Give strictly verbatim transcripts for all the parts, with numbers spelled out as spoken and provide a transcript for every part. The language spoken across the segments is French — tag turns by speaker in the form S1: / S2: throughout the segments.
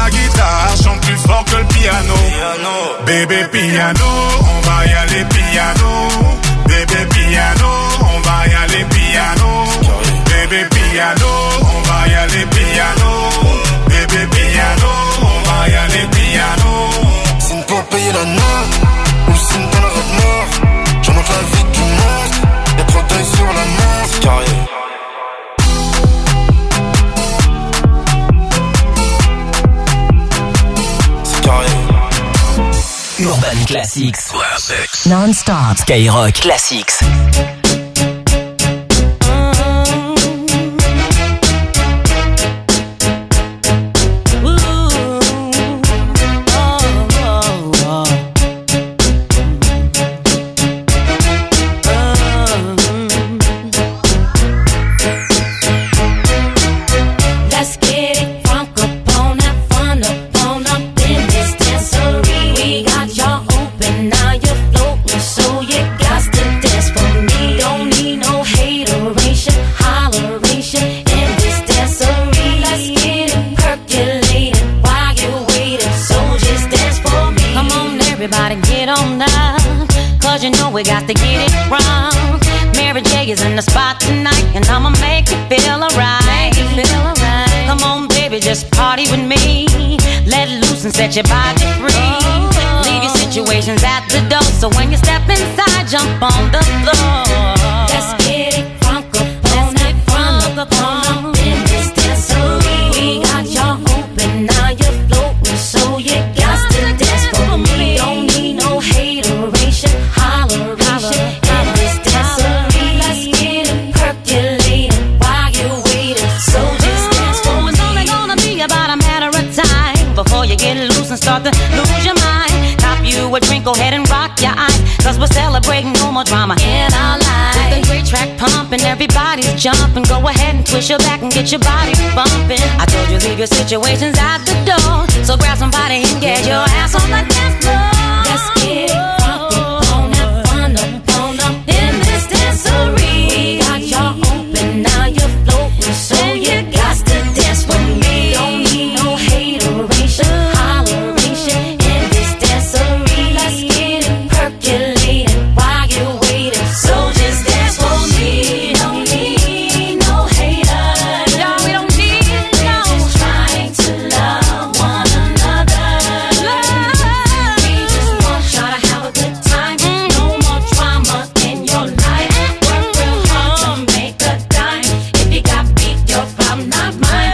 S1: la guitare chante plus fort que le piano. Piano. Bébé piano, on va y aller piano. Bébé piano, on va y aller piano. Bébé piano, on va y aller piano. Bébé piano, on va y aller piano.
S2: C'est une pour payer la note, ou c'est une dans le rêve mort. J'en monte la vie du monstre, y'a trop d'œil sur la main, c'est carré.
S3: Urban Classics. Classics. Non-stop. Skyrock Classics.
S4: We got to get it wrong. Mary J is in the spot tonight, and I'ma make you feel alright. Feel alright. Come on, baby, just party with me. Let loose and set your body free. Oh. Leave your situations at the door, so when you step inside, jump on the floor. Let's get it crunk up, let's get crunk up on in this dancery. We got y'all open, now you're floating, so you got to dance for me. Don't need no hateration. Before you get loose and start to lose your mind, cop you a drink, go ahead and rock your eyes, cause we're celebrating no more drama in our lives. With a great track pumping, everybody's jumping. Go ahead and twist your back and get your body bumping. I told you leave your situations at the door, so grab somebody and get your ass on the dance floor. Let's get it crunk on that fun up, on up in this dancery. We got y'all open, now you're floating, so you got to dance with me. Don't need no hateration, holleration in this dancery. Let's get it percolating while you're waiting, so just dance for me. Don't need no haters, no, we don't need no. We're just trying to love one another. Love. We just want y'all to have a good time. Mm. No more drama in your life. Work real hard to make a dime. If you got beat, your problem, not mine.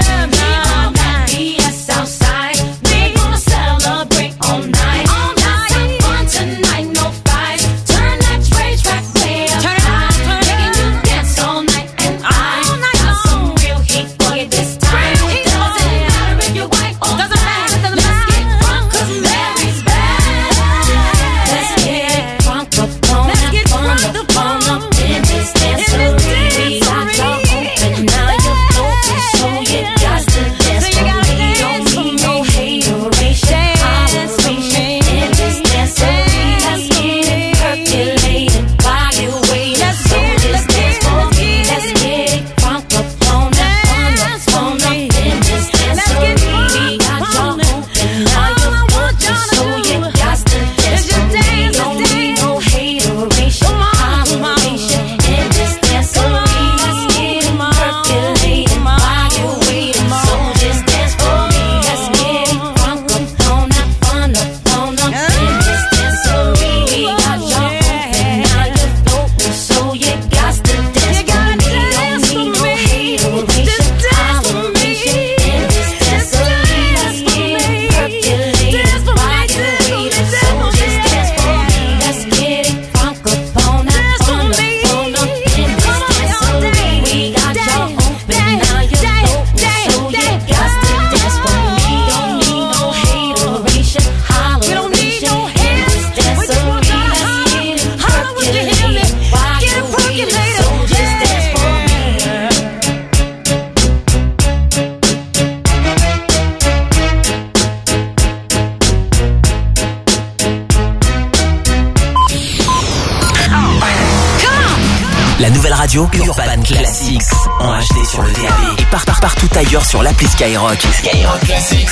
S3: Radio Urban Classics en H D sur le D A B et par, par, partout ailleurs sur l'appli Skyrock. Skyrock Classics.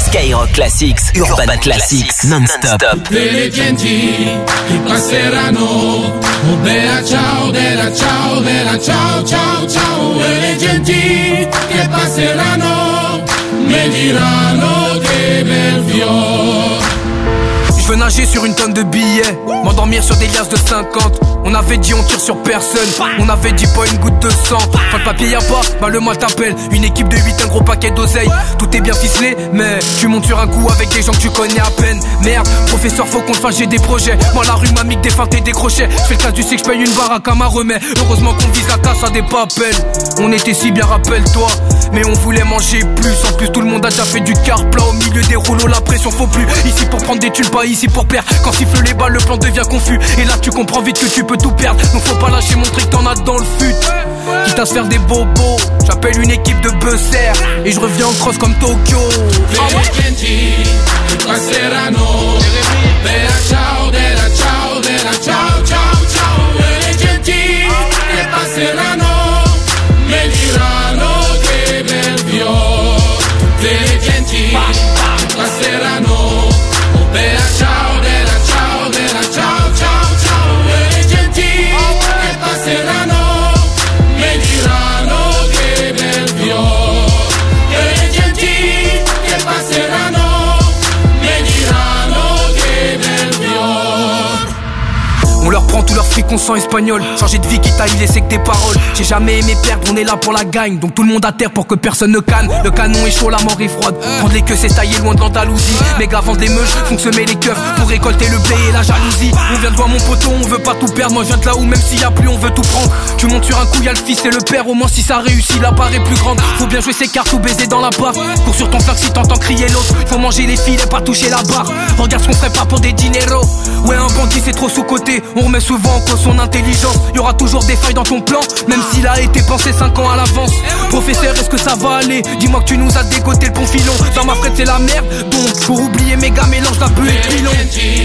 S3: Skyrock Classics, Urban Classics, non-stop.
S5: Le leggenti che passeranno, oh bella ciao, bella ciao, bella ciao, ciao, ciao. Le leggenti che passeranno, me diranno che bel fiore.
S6: Je veux nager sur une tonne de billets, m'endormir sur des liasses de cinquante. On avait dit on tire sur personne, on avait dit pas une goutte de sang. Quand le papier y'a pas, bah le mal t'appelle. Une équipe de huit, un gros paquet d'oseille. Tout est bien ficelé, mais tu montes sur un coup avec des gens que tu connais à peine. Merde, professeur faut qu'on le fasse, j'ai des projets. Moi la rue m'a mis que des feintes et des crochets. J'fais le casse du sais que j'paye une baraque à ma remède. Heureusement qu'on vise la casse à des papels. On était si bien, rappelle-toi, mais on voulait manger plus. En plus tout le monde a déjà fait du car plat. Au milieu des rouleaux la pression faut plus. Ici pour prendre des thunes, pas ici pour perdre. Quand siffle les balles le plan devient confus. Et là tu comprends vite que tu peux tout perdre. Donc faut pas lâcher, montrer que t'en as dans le fut. Quitte à se faire des bobos, j'appelle une équipe de buzzers et je reviens en cross comme Tokyo.
S5: Le leggenti che passeranno, bella ciao, bella ciao, bella ciao, ciao, ciao. Le leggenti che passeranno, me diranno che bel fiore. Le leggenti che passeranno, oh bella ciao, bella ciao, bella ciao, ciao, ciao. Le leggenti che passeranno, me diranno che bel fiore. Le leggenti che passeranno, me diranno che bel fiore.
S6: On leur prend tout leur fric, on sent espagnol. Changer de vie quitte à y laisser que des paroles. J'ai jamais aimé perdre, on est là pour la gagne. Donc tout le monde à terre pour que personne ne canne. Le canon est chaud, la mort est froide. Prendre les queues, c'est tailler loin de l'Andalousie. Méga vendre les meuches, font semer les keufs pour récolter le blé et la jalousie. On vient de voir mon poteau, on veut pas tout perdre. Moi je viens de là où même s'il y a plus, on veut tout prendre. Tu montes sur un coup, y'a le fils et le père. Au moins si ça réussit, la part est plus grande. Faut bien jouer ses cartes ou baiser dans la part. Cours sur ton flac si t'entends crier l'autre. Faut manger les filets, pas toucher la barre. Regarde ce qu'on ferait pas pour des dineros. Ouais, un bandit c'est trop sous-côté. On remet souvent en cause son intelligence. Y'aura toujours des failles dans ton plan, même s'il a été pensé cinq ans à l'avance. Professeur, est-ce que ça va aller? Dis-moi que tu nous as dégoté le bon filon. Dans ma frette c'est la merde, donc pour oublier méga mélange d'un peu et de pilon.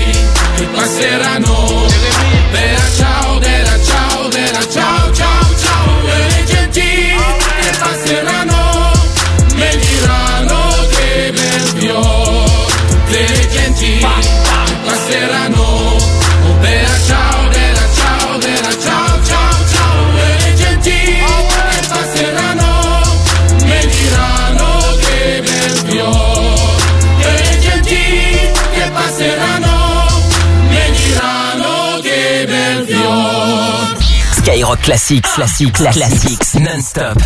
S5: Che passeranno, bella ciao, bella ciao, bella ciao, ciao, ciao. Le leggenti che passeranno, me diranno che bel fiore. Le leggenti che passeranno, oh bella ciao, bella ciao, bella ciao, ciao, ciao. Le leggenti che passeranno, me diranno che bel fiore. Le leggenti che passeranno, me diranno che bel fiore.
S3: Skyrock Classics, Classics, Classics, non-stop.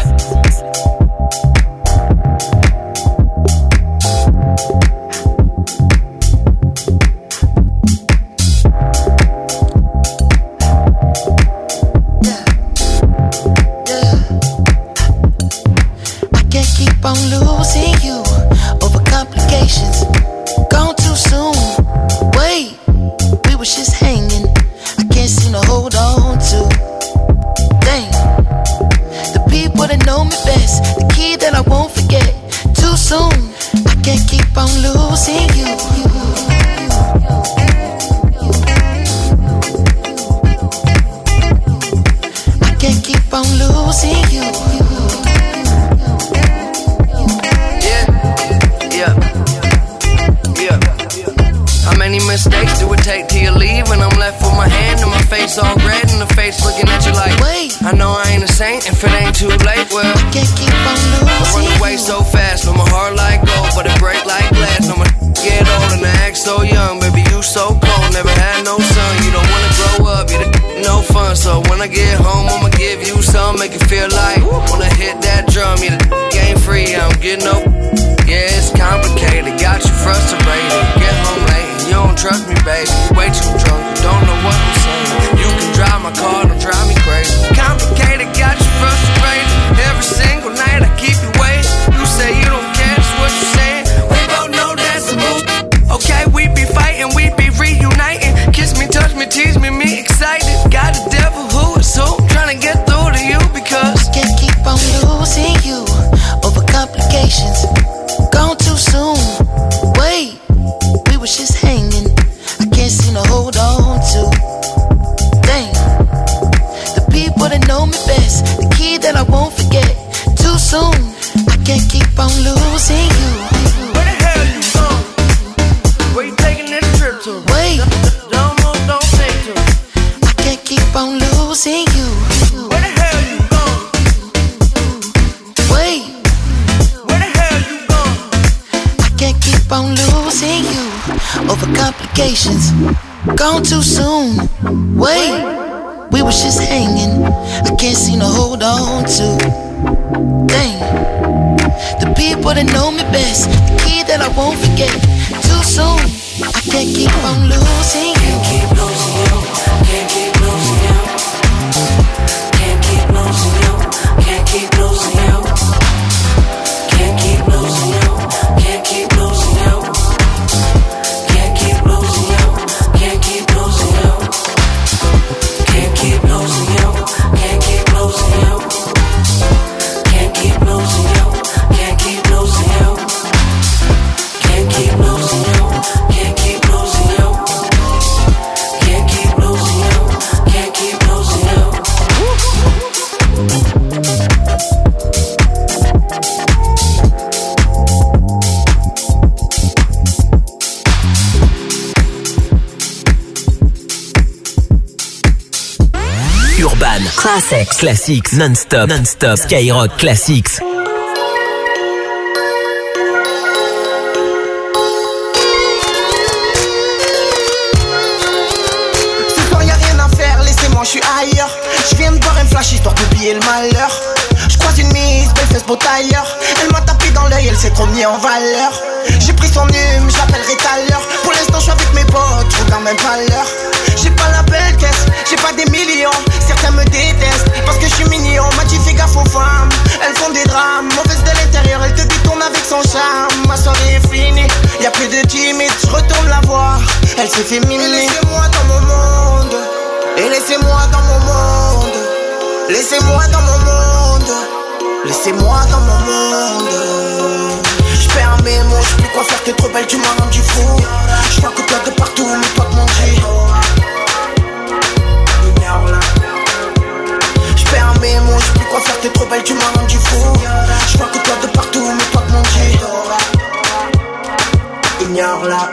S7: I'm losing you over complications. Gone too soon. Wait, we was just hanging. I can't seem to hold on to. Dang, the people that know me best, the key that I won't forget. Too soon, I can't keep on losing you. I can't keep on losing you.
S8: How many mistakes do it take till you leave? And I'm left with my hand and my face all red and the face looking at you like,
S7: wait,
S8: I know I ain't a saint if it ain't too late. Well,
S7: I can't keep on losing.
S8: I run away so fast, no my heart like gold, but it break like glass. No my get old and I act so young, baby you so cold, never had no son. You don't wanna grow up, you the no fun. So when I get home, I'ma give you some, make it feel like wanna hit that drum. You the ain't free, I don't get no. Yeah, it's complicated, got you frustrated. Get home late and you don't trust me, baby. Way too drunk, you don't know what I'm saying. You can drive my car, don't drive me crazy. Complicated, got you frustrated. Every single night I keep you waiting. You say you don't care, that's what you saying. We both know that's a move. Okay, we be fighting, we be reuniting. Kiss me, touch me, tease me, me excited. Got a devil who is so trying to get through to you because
S7: I can't keep on losing you over complications. Gone too soon. Wait, we was just hanging. I can't seem to hold on to. Dang, the people that know me best, the key that I won't forget. Too soon, I can't keep on losing you.
S6: Where the hell you
S7: keep on losing you over complications. Gone too soon. Wait, we was just hanging. I can't seem to hold on to. Dang, the people that know me best, the key that I won't forget. Too soon, I can't keep on losing you.
S9: Can't keep losing you. Can't keep losing you. Can't keep losing you. Can't keep losing you. Can't keep losing you. Can't keep losing you. Can't keep losing you. Can't keep losing you. Can't keep losing you. Can't keep losing you. Can't keep losing you. Can't keep losing you. Can't keep losing you. Can't keep losing you. Can't keep losing you. Can't keep losing you.
S3: Urban Classics, Classics, non-stop, non-stop, Skyrock Classics.
S10: Ce soir y'a rien à faire, laissez-moi, je suis ailleurs. Je viens de boire un flash histoire d'oublier le malheur. Je croise une mise, belle fesse beau tailleur. Elle m'a tapé dans l'œil, elle s'est trop mis en valeur. J'ai pris son hume, je l'appellerai tout à l'heure. Pour l'instant je suis avec mes potes, je regarde même pas l'heure. J'ai pas la belle caisse, j'ai pas des millions. Certains me détestent parce que je suis mignon. M'a dit fais gaffe aux femmes, elles font des drames. Mauvaise de l'intérieur, elle te détourne avec son charme. Ma soirée est finie, y'a plus de timide. Je retourne la voir, elle s'est féminine. Laissez-moi dans mon monde, et laissez-moi dans mon monde. Laissez-moi dans mon monde, laissez-moi dans mon monde. J'perds mes mots, j'sais plus quoi faire, t'es trop belle, tu m'as rendu fou. J'vois que toi de partout, mais toi de mon Dieu. J'perds mes mots, j'sais plus quoi faire, t'es trop belle, tu m'as rendu fou. J'vois que toi de partout, mais toi de mon Dieu. Ignore-la.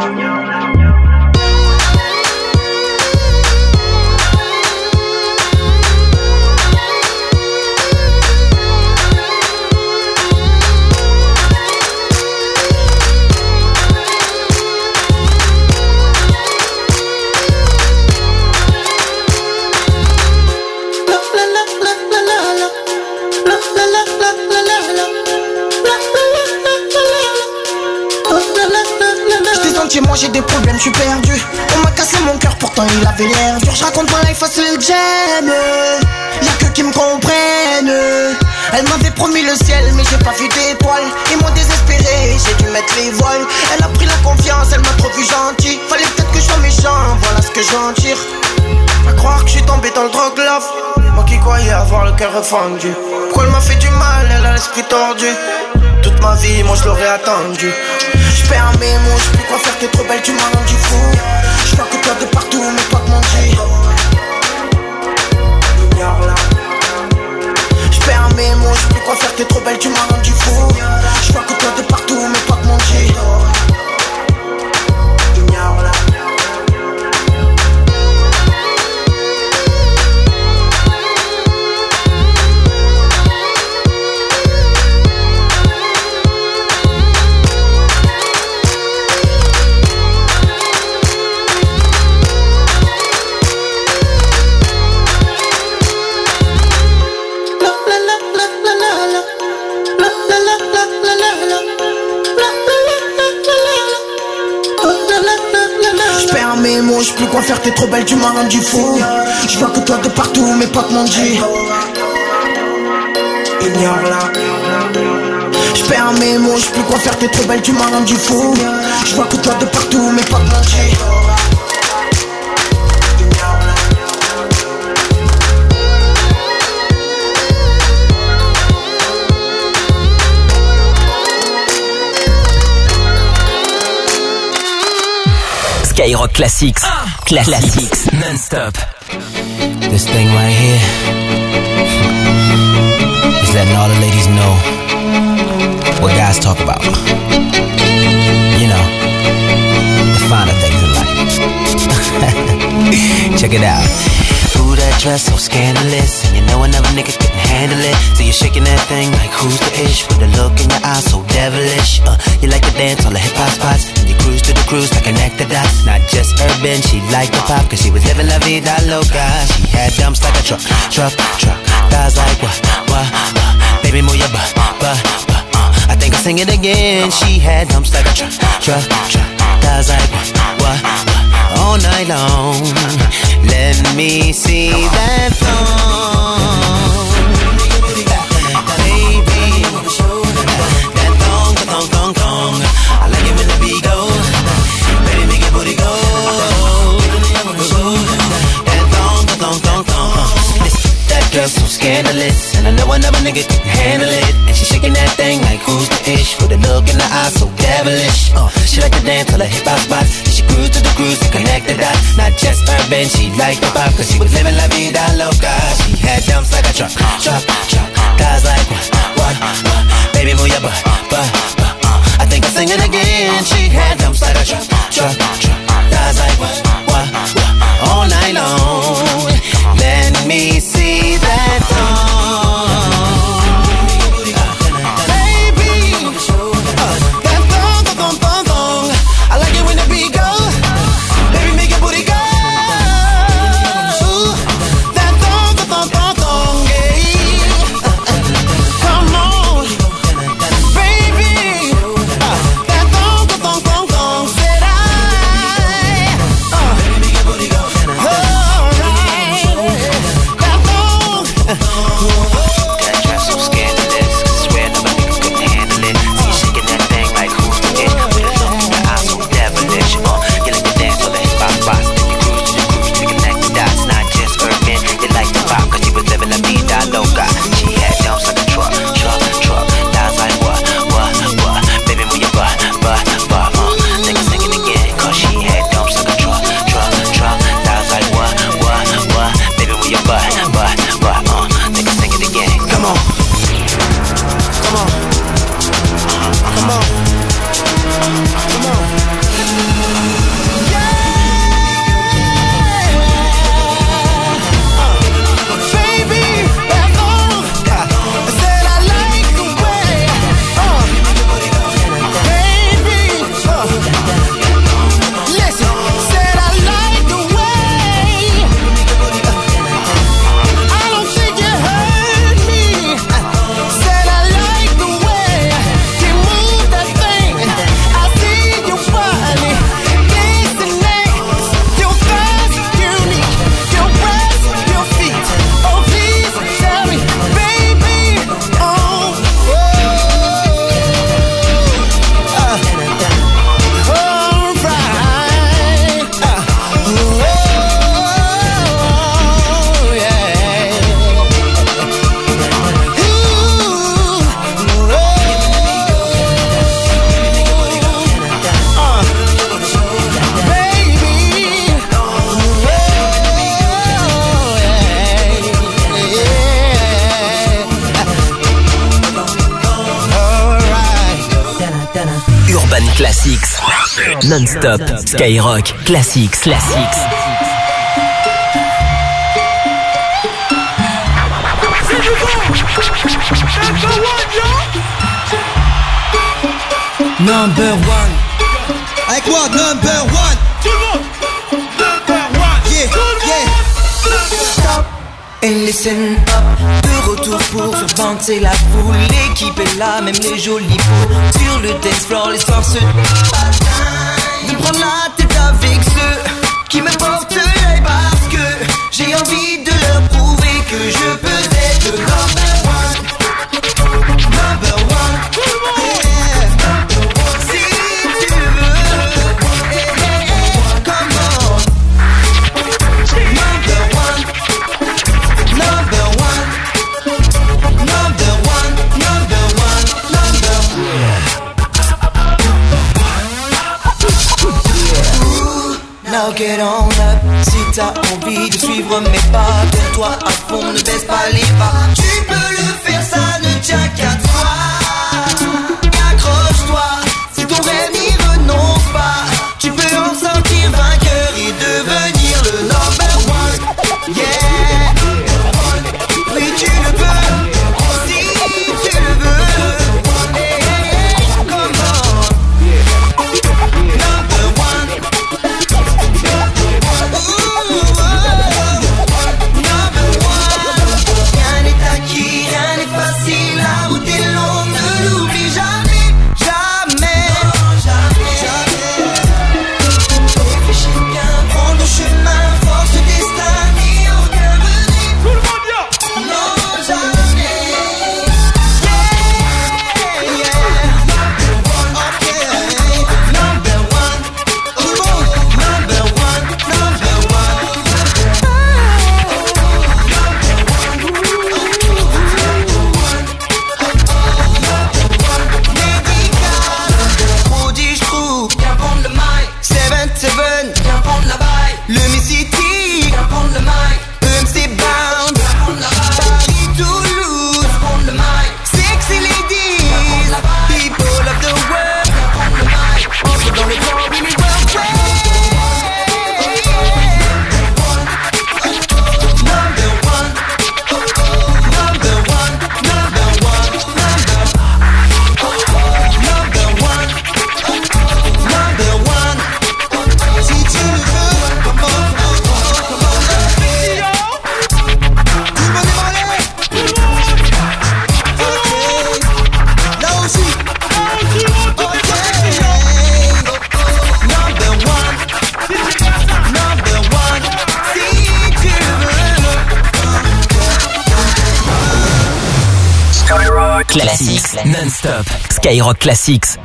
S10: Moi j'ai des problèmes, je suis perdu. On m'a cassé mon cœur, pourtant il avait l'air dur. Je raconte ma life à ce gemme. Y'a que qui me comprennent. Elle m'avait promis le ciel, mais j'ai pas vu d'étoiles. Ils m'ont désespéré, j'ai dû mettre les voiles. Elle a pris la confiance, elle m'a trop vu gentil. Fallait peut-être que je sois méchant, voilà ce que j'en tire. À croire que je suis tombé dans le drogue love. Moi qui croyais avoir le cœur fendu. Pourquoi elle m'a fait du mal, elle a l'esprit tordu. Toute ma vie, moi je l'aurais attendu. J'perds mes mots, j'sais plus quoi faire, t'es trop belle, tu m'as rendu fou. J'vois que toi de partout, mais pas de mon Dieu. Ignore-la. J'perds mes mots, j'sais plus quoi faire, t'es trop belle, tu m'as rendu fou. J'vois que toi de partout, mais pas de mon Dieu. Ignore-la. Mes mots, j'sais plus quoi faire, t'es trop belle, tu m'as rendu fou. J'vois que toi de partout, mais pas de mon Dieu. Ignore-la. J'perds mes mots, j'sais plus quoi faire, t'es trop belle, tu m'as rendu fou. J'vois que toi de partout, mais pas de mon Dieu.
S3: Skyrock Classics, Cla- Classics, non-stop.
S11: This thing right here is letting all the ladies know what guys talk about. You know, the finer things in life. Check it out. Ooh, that dress so scandalous, and you know another nigga couldn't handle it. So you're shaking that thing like who's the ish? With a look in your eyes so devilish. Uh, you like to dance on the hip hop spots. You cruise to the cruise like an actor dots. Not just urban, she liked the pop, cause she was living la vida loca. She had dumps like a truck, truck, truck. Thighs like what, what, what. Baby move your butt, butt, butt. Uh, I think I'll sing it again. She had dumps like a truck, truck, truck. Thighs like what, what, what. All night long. Let me see that thong. Thong, thong, thong. I like it when the beat go. Baby, make your booty go. That thong, thong, thong, thong. That girl so scandalous, and I know another nigga can handle it. And she shaking that thing like who's the ish? With a look in the eye so devilish. Uh, she like to dance till her hip hop spots. She cruise to the cruise and connect the dots. Not just urban, she liked the pop, cause she was living la vida loca. She had dumps like a truck, truck, truck. Guys like what, what, what. Baby, move your butt, butt, butt. I think I'll sing it again. She had dumps like a truck, truck, truck. Guys like what, what, what. All night long. Let me see that thong. Baby, uh, that thong, thong, thong, thong. I like it when the beat go. Baby, make your booty go. That thong, thong, thong, thong, yeah. Come on, baby. Uh, that thong, thong, thong, thong, said I. Uh, baby, make your booty go. All right, that thong. That dress so scandalous, swear nobody could handle it. See you shaking that thing like who's the it? With a look in your eyes so devilish. Uh, you like to dance on the hip hop spots. Then you cruise to the cruise to connect the dots. Not just urban, you like the pop, cause you was living la vida loca. She had dumps like a truck, truck, truck. Thighs like what, what, what. Baby, move your butt, butt, butt. Uh, take a sing it again, cause she had dumps like a truck, truck, truck. Thighs like what, what, what. Baby, move your butt, butt, butt. Uh, take a sing it again. Come on, come on, come on, come on.
S3: Urban Classics, non-stop, Skyrock, Classics, Classics.
S12: Number one. Avec moi, number one.
S13: Tout le monde. Number one.
S12: Yeah, yeah.
S13: Stop
S12: and listen up. De retour pour faire danser la foule. L'équipe est là, même les jolis peaux. Sur le dance floor, l'histoire se passe. De prendre la tête avec ceux qui me portent l'œil parce que j'ai envie de leur prouver que je peux être le number one. Number one. Yeah. Number one. Si tu veux. Hey, hey, hey. Come on. Number one. Number one. Number one. Number one. Number one. Ooh, now get on up. Si t'as envie de suivre mes pas, donne-toi à fond, ne baisse pas les pas. Tu peux le faire, ça ne tient qu'à toi. Accroche-toi, si ton rêve n'y renonce pas, tu peux en sortir vainqueur et devenir le number one. Yeah, oui tu le peux, si
S3: Classics, non-stop. Skyrock Classics.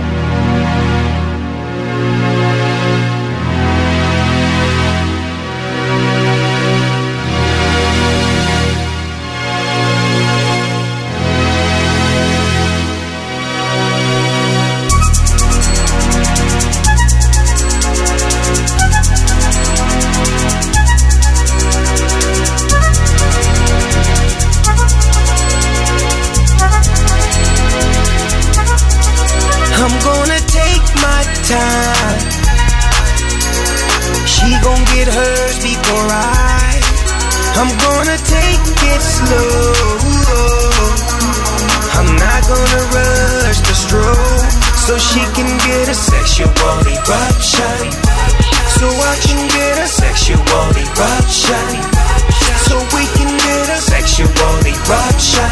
S12: Time. She gon' get hers before I. I'm gonna take it slow. I'm not gonna rush the stroke, so she can get a sexual eruption. So I can get a sexual eruption. So we can get a sexual eruption.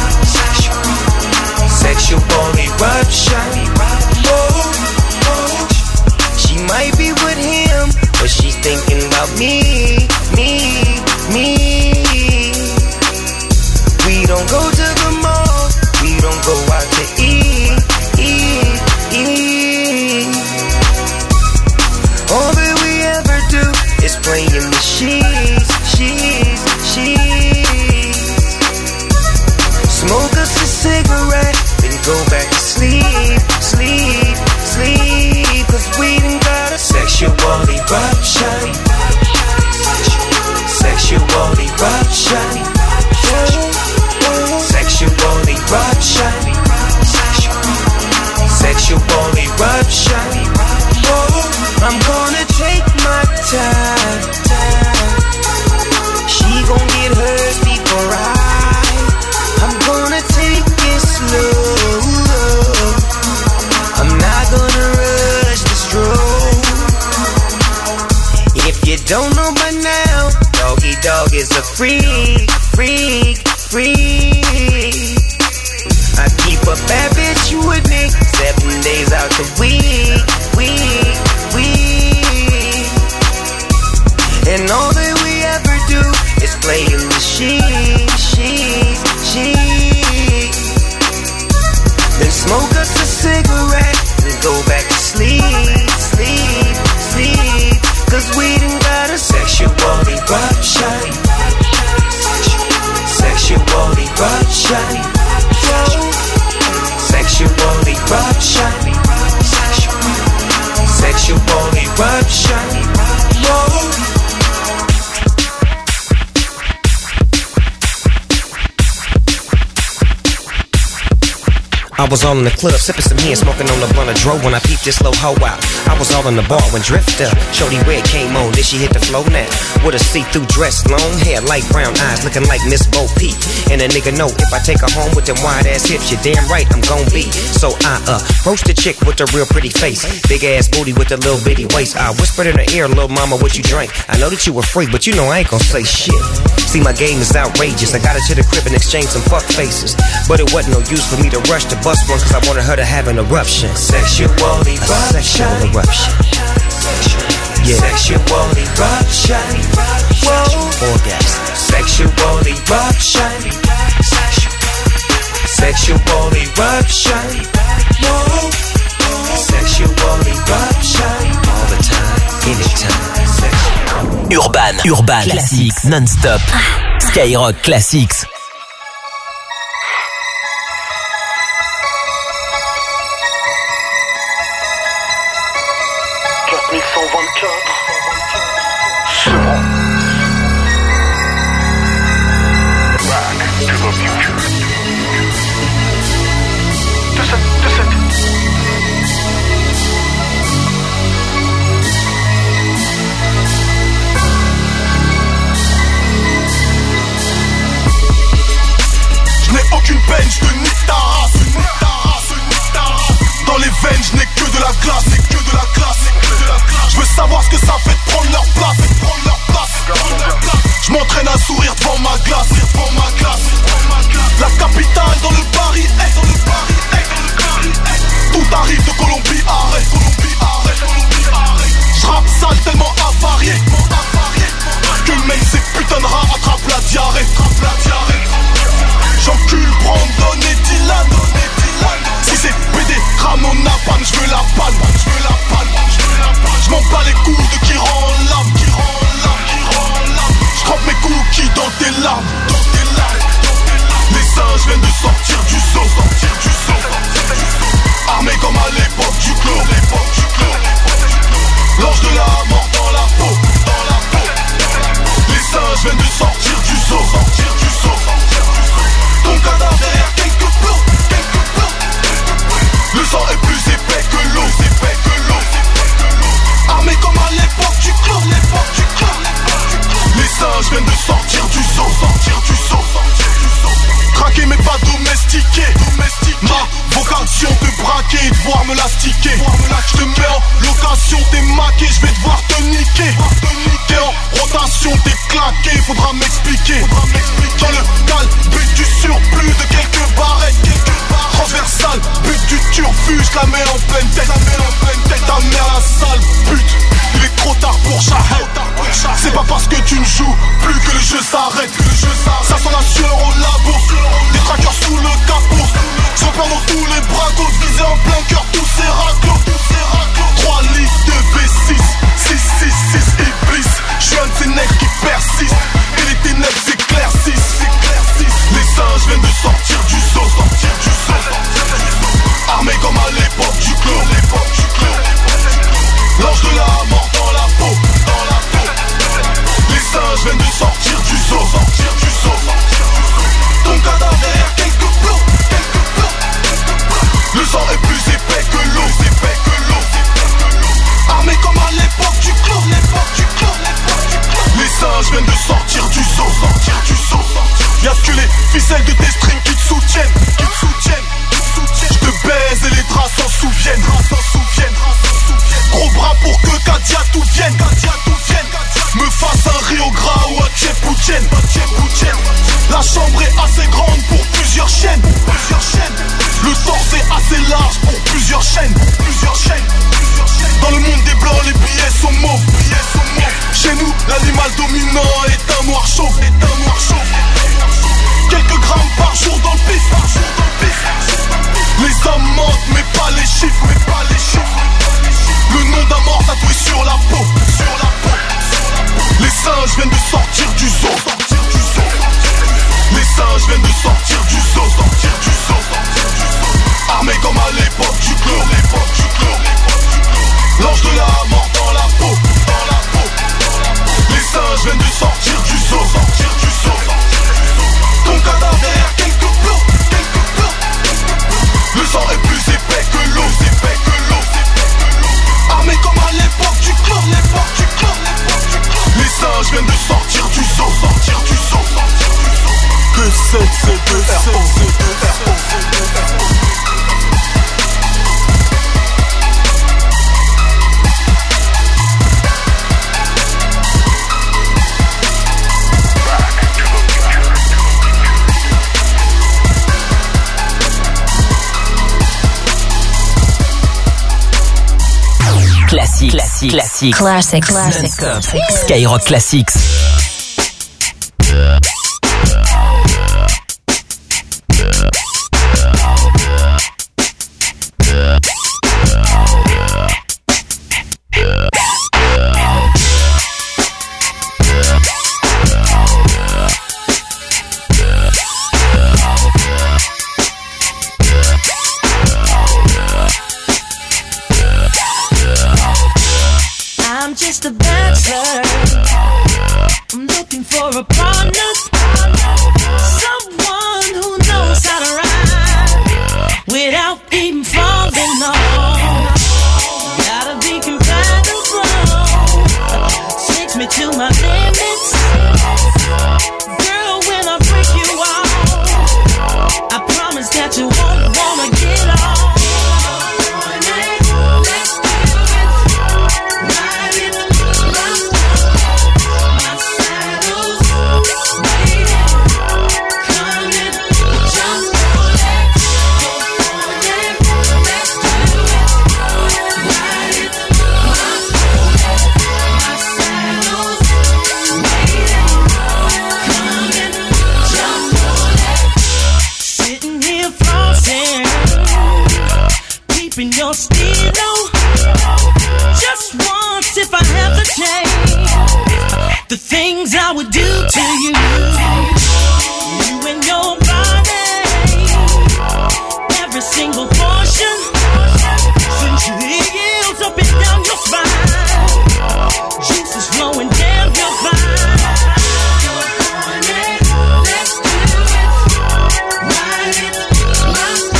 S12: Sexual eruption. Oh. She might be with him, but she's thinking about me, me, me. We don't go to the mall, we don't go out to eat, eat, eat. All that we ever do is play in the sheets, sheets, sheets. Smoke us a cigarette, then go back to sleep, sleep, sleep. Cause we done got a sexual eruption. Sexual eruption. Sexual eruption. Sexual eruption. I'm gonna take my time. She gon' get hers before I. I'm gonna take it slow. I'm not gonna rush the stroke. If you don't know by now, Doggy Dog is a freak, freak, freak. I keep a bad bitch with me seven days out the week, week, week. And all that we ever do is play in the sheets, sheets, sheets. Then smoke us a cigarette, then go back to sleep, sleep, sleep. Cause we done got a sexual eruption. Sexual eruption. Sexual eruption. Sexual eruption. Whoa. I was all in the club, sipping some hen, smoking on the blunt of dro when I peeped this low hoe out. I was all in the bar when Drifter, Shorty Red came on, then she hit the flow now. With a see-through dress, long hair, light brown eyes, looking like Miss Bo Peep. And a nigga know if I take her home with them wide-ass hips, you're damn right I'm gon' be. So I uh, approached the chick with a real pretty face, big-ass booty with a little bitty waist. I whispered in her ear, little mama, what you drink? I know that you a freak, but you know I ain't gon' say shit. See, my game is outrageous. I got her to the crib and exchanged some fuck faces, but it wasn't no use for me to rush to bust one, cause I wanted her to have an eruption. Sexual eruption. Sexual eruption. Yeah. Sexual eruption. Whoa. Orgasm. Sexual eruption. Sexual eruption. Whoa. Sexual eruption. All the time, anytime. Sexual.
S3: Urban, Urban, Classics, non-stop. Skyrock Classics.
S14: Aucune peine, je te nique ta race, nique ta race, nique ta race. Dans les veines, je n'ai que de la glace, c'est que de la glace, c'est que de la glace. Je veux savoir ce que ça fait me l'astiquer. Je te mets en location, t'es maqué, je vais devoir te niquer. T'es en rotation, t'es claqué, faudra m'expliquer. Dans le cal, but du surplus de quelques barrettes. Transversal, but du turfu, je la mets en pleine tête. Ta mère la sale pute, il est trop tard pour Shahid. C'est pas parce que tu ne joues plus que le jeu s'arrête. Ça sent la sueur au labo, des traqueurs sous le capot. Je repars dans tous les bracos, visés en plein cœur, tous ces raclos. trois litres de V six, six six six Iblis. Je suis un de ces nègres qui persistent, et les ténèbres s'éclaircissent. Les singes viennent de sortir du zoo, sortir du zoo. Armés comme à l'époque du clos, l'époque du clos. L'ange de la mort dans la peau, dans la peau. Les singes viennent de sortir du zoo, sortir du zoo. Ton cadavre, quelques plots, quelques plots. Le sang est plus épais que l'eau, épais que l'eau. Armés comme à l'époque du clos, l'époque du clos, l'époque du clos. Les singes viennent de sortir du zoo, sortir du zoo. Y'a que les ficelles de tes strings qui te soutiennent, qui te soutiennent. Je te baise et les draps s'en souviennent, s'en souviennent. Gros bras pour que Kadia tout vienne, Kadia tout vienne. Me fasse un Rio Gras ou un Tchèpoutienne. La chambre est assez grande pour plusieurs chaînes, plusieurs chaînes. Le torse est assez large pour plusieurs chaînes, plusieurs chaînes. Dans le monde des blancs, les billets sont mauves, billets sont mauves. Chez nous, l'animal dominant est un noir chauve, est un noir chauve. Quelques grammes par jour dans le pif, par jour dans le pif. Les hommes mentent mais pas les chiffres, mais pas les chiffres. Le nom d'un mort tatoué sur la peau, sur la peau. Les singes viennent de sortir du zoo, sortir du zoo. Les singes viennent de sortir du zoo, sortir du zoo. Armés comme à l'époque du clos, l'époque du clos. L'ange de la mort dans la peau, dans la peau. Les singes viennent de sortir du zoo, sortir du zoo. Ton cadavre, quelques plots, quelques plots. Le sang est plus épais que l'eau, épais que l'eau. Armés comme à l'époque du clos, l'époque du clos, l'époque du clos. Les singes viennent de sortir du zoo, sortir du zoo, sortir du zoo. Que c'est, c'est, que c'est, c'est, que c'est.
S3: Classique, classique, classique,
S15: classic, classic,
S3: non-stop. Skyrock Classics.
S16: I'm just a bachelor. I'm looking for a partner, someone who knows how to ride without even falling off. Gotta be compatible, takes me to my limits. Girl, when I break you off, I promise that you won't wanna get off. Your stilo, just once if I have the chance, the things I would do to you, you and your body, every single portion, since your heels up and down your spine, juices flowing down your spine. Let's do it, ride it, my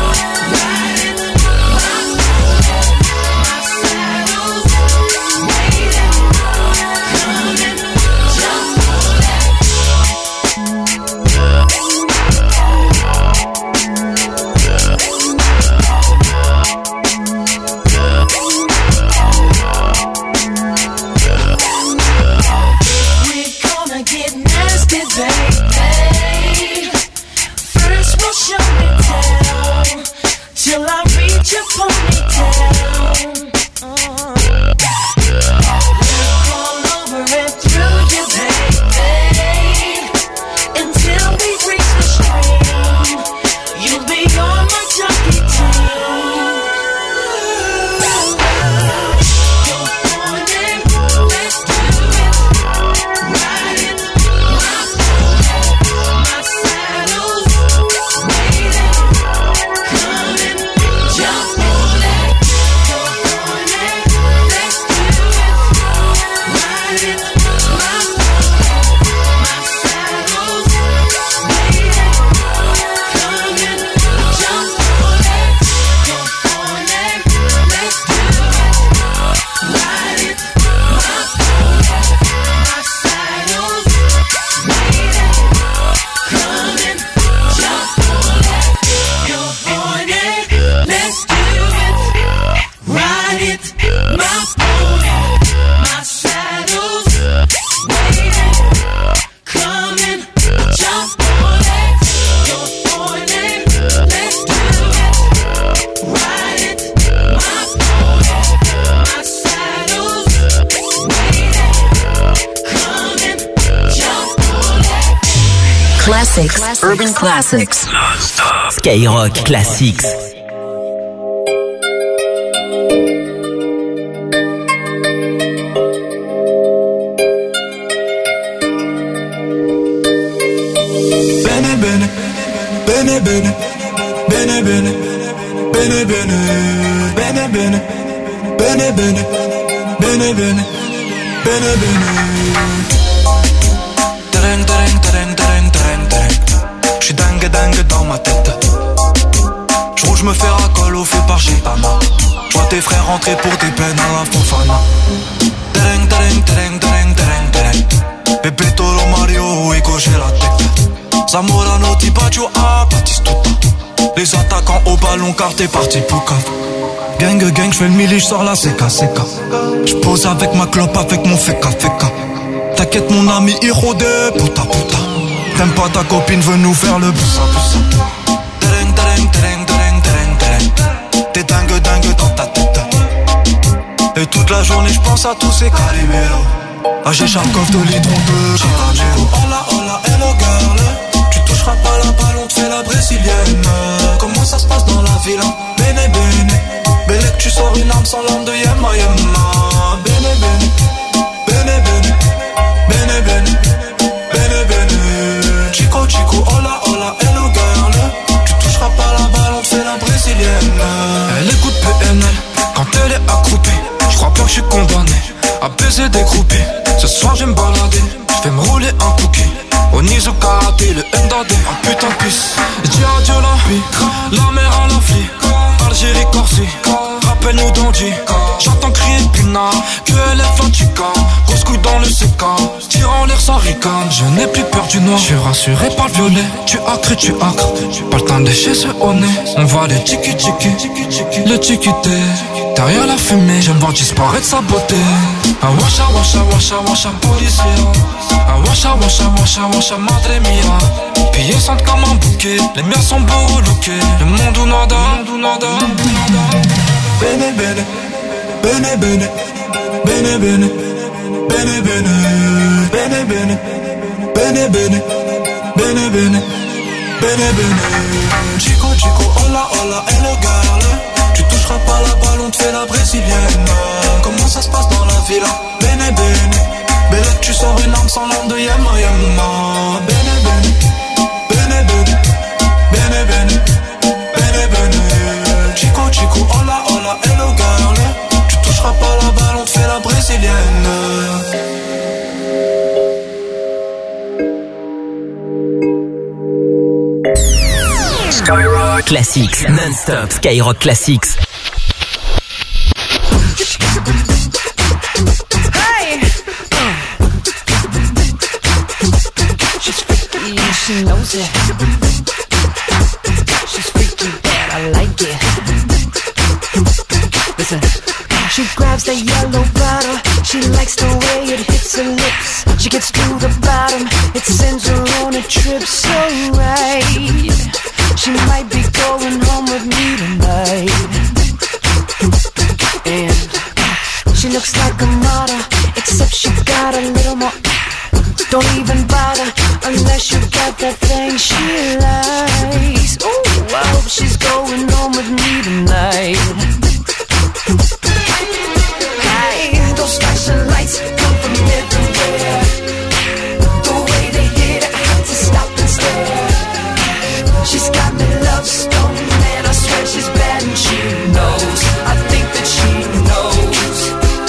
S16: Wait.
S3: Classics. Urban Classics. Skyrock Classics.
S2: Bene bene, bene bene, bene bene, bene bene, bene bene, bene bene, bene bene, bene bene. Tereng tereng tereng tereng tereng tereng. J'suis dingue dingue dans ma tête. J'roule, j'me fais racole au fait par Gitana. J'vois tes frères rentrer pour tes peines à la Fofana. Tereng tereng tereng tereng tereng tereng. Pepe Toro Mario et j'ai la tête. Zamorano, Tibaggio, ah, Batistuta. Les attaquants au ballon car t'es parti pour cave. Gang gang, j'fais le mili, j'sors la seka seka. J'pose avec ma clope, avec mon feka feka. T'inquiète mon ami, héros de puta puta. T'aimes pas ta copine, veux nous faire le boussa boussa. Tereng tereng tereng tereng tereng tereng. T'es dingue dingue dans ta tête. Et toute la journée j'pense à tous ces Calimero. Ah j'ai chaque coffre de litre de Calimero. Hola hola hello girl. Toucheras pas la balle, on te fait la brésilienne. Comment ça se passe dans la ville, hein? Bene bene. Belle que tu sors une arme sans l'arme de Yemma Yemma. Bene bene. Bene bene. Bene bene. Bene bene. Chico chico, hola hola, hello girl. Tu toucheras pas la balle, on te fait la brésilienne. Elle écoute P N L quand elle est accroupie. J'crois pas que j'suis condamné à baiser des groupies. Ce soir j'aime balader, j'vais me rouler un cookie. Onizu karaté, le M D A D, un putain de pisse. J'dis adieu la, la mer à la flie. Algérie, Corsi, rappelle-nous d'Andy. J'entends crier Pina, que elle est Fatica. Grosse couille dans le C K, tire en l'air sans ricane. Je n'ai plus peur du noir, j'suis rassuré par le violet. Tu acres, tu acres, pas le temps de lécher ce au nez. On va les tiki tiki, le tiki té. Derrière la fumée, j'aime voir disparaître sa beauté. Ah washa washa washa washa policier. Ah washa washa washa washa madre mia. Pillés sentent comme un bouquet, les miens sont beaux lookés. Le monde ou nada, monde ou nada. Bene bene, bene bene, bene bene, bene bene, bene bene, bene bene, bene bene, bene bene. Chico chico, hola hola, hello girl. Tu toucheras pas la balle, on te fait la brésilienne. Comment ça se passe dans la villa? Bene bene. Belle que tu sors une arme sans l'arme de Yemma Yemma. Bene bene. Bene bene. Bene bene. Bene bene. Chico chico, hola hola, hello girl. Tu toucheras pas la balle, on te fait la brésilienne.
S3: Skyrock Classics, non-stop Skyrock Classics.
S15: Hey! She's freaky and she knows it. She's freaky but I like it. Listen. She grabs the yellow bottle. She likes the way it hits her lips. She gets to the bottom. It sends her on a trip so right. She might be going home with me tonight. And she looks like a model, except she got a little more. Don't even bother unless you got that thing she likes. Ooh, I hope she's going home with me tonight. Hey, those flashing lights come from everywhere. The way they hit, I have to stop and stare. She's got me love stone, and I swear she's bad and she knows. I think that she knows.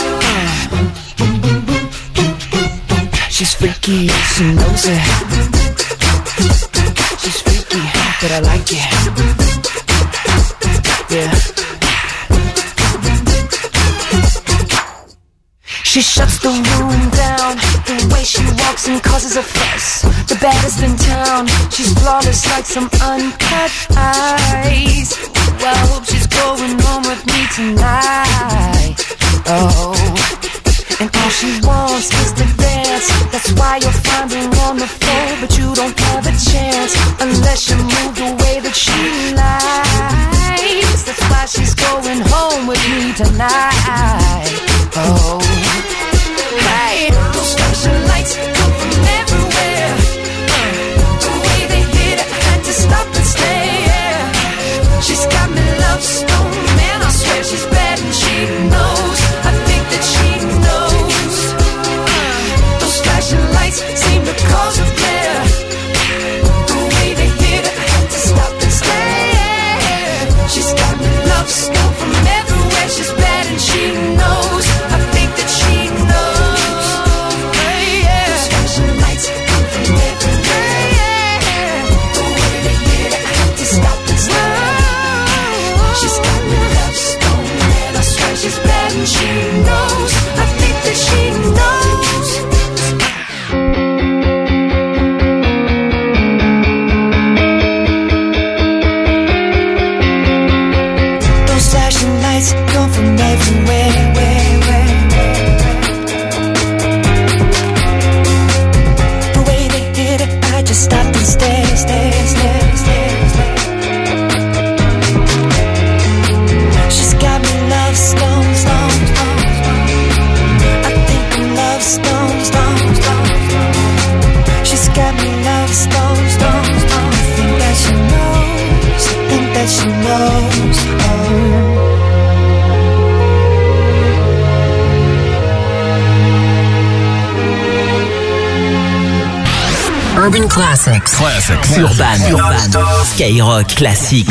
S15: She's freaky, she knows it. She's freaky, but I like it. Yeah. She shuts the room down. The way she walks and causes a fuss. The baddest in town. She's flawless like some uncut ice. Well, I hope she's going home with me tonight. Oh, and all she wants is to dance. That's why you'll find her on the floor, but you don't have a chance unless you move the way that she likes. That's why she's going home with me tonight. Oh, hey, those flashing lights come from everywhere. Uh, the way knows. I think that she knows. Those flashing lights come from everywhere. Where, where, the way they hit it, I just stopped and stared, stared, stared, stared, stared. She's got me love stone, stone, stone, stone. I think I'm love stone, stone, stone, stone. She's got me love stone, stone, stone. I think that she knows. I think that she knows. Oh.
S3: Urban Classics. Classics. Urban. Urban. Skyrock Classics.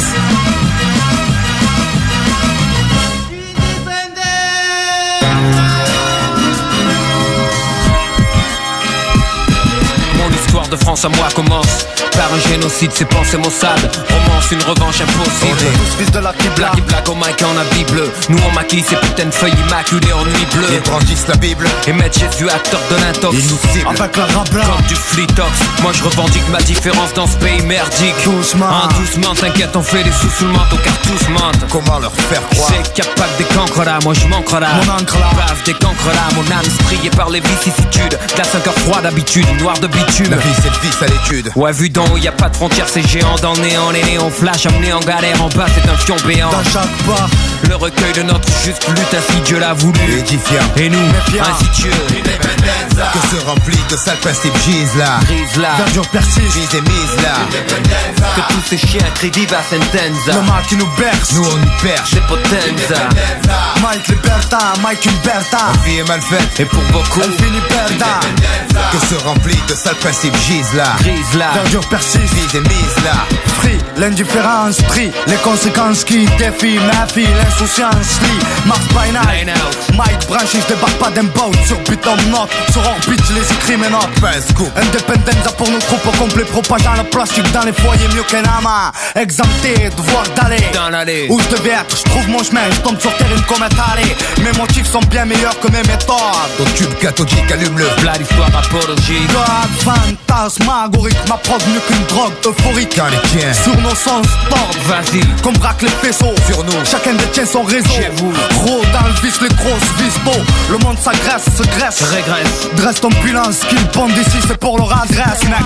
S17: Mon histoire de France à moi commence par un génocide, c'est pensées maussades. Romance, une revanche impossible.
S18: On est tous fils de la Kibla.
S17: Black, black au mic en habit bleu. Nous on maquille ces putains de feuilles immaculées en nuit bleue.
S18: Ils brandissent la Bible
S17: et mettent Jésus acteur de l'intox.
S18: Ils nous ciblent avec la rabla
S17: comme du flitox. Moi je revendique ma différence dans ce pays merdique.
S18: Doucement,
S17: hein, doucement, t'inquiète, on fait les sous sous le manteau car tous mentent.
S18: Comment leur faire croire?
S17: C'est capable des cancres là, moi je manquerai là.
S18: Mon encre là,
S17: bave des cancres là. Mon âme striée par les vicissitudes. Glace un cœur froid d'habitude, noir de bitume.
S18: La vie c'est le vice à l'étude.
S17: Ouais vu donc y a pas de frontières. C'est géant dans le néant, les néons flash amenés en galère en bas, c'est un fion béant.
S18: Dans chaque pas,
S17: le recueil de notre juste lutte, ainsi Dieu l'a voulu.
S18: Édifiant,
S17: et nous,
S18: méfiant.
S17: Ainsi Dieu.
S18: Que se remplit de sales principes gisent là.
S17: Grise là,
S18: verdure persiste, mise et mise là.
S17: Que tous ces chiens crient viva sentenza.
S18: Le mal qui nous berce, nous on nous perche.
S17: C'est potenza.
S18: Mike Liberta, Mike Umberta. La vie est mal faite,
S17: et pour beaucoup,
S18: elle finit perda. Que se remplit de sales principes gisent là.
S17: Grise là,
S18: verdure persiste, mise et mise là. Free, l'indifférence prie, les conséquences qui défient ma fille, l'insouciance lit, Mars by night. Mike branché, je débarque pas d'un boat sur Bitom Note, sur orbite, je les écris mes notes. Pas un scoop, Independenza pour nos troupes au complet, propageant le plastique dans les foyers mieux qu'un ama. Exempté, devoir d'aller
S17: dans l'allée
S18: où je devais être, je trouve mon chemin, je tombe sur terre une comète allée. Mes motifs sont bien meilleurs que mes méthodes. Ton tube cathodique allume le
S17: plat d'histoire apologique.
S18: God, fantasmagorique, ma prod mieux qu'une drogue euphorique. Quand les tiens sur nos sens tordent,
S17: vas-y,
S18: qu'on braque les faisceaux sur nous. Chacun détient son réseau.
S17: Chez vous,
S18: gros dans le vice, les grosses vistos. Le monde s'agresse, se graisse,
S17: régresse.
S18: Dresse ton bilan, ce qu'il pond d'ici, c'est pour leur adresse, mec.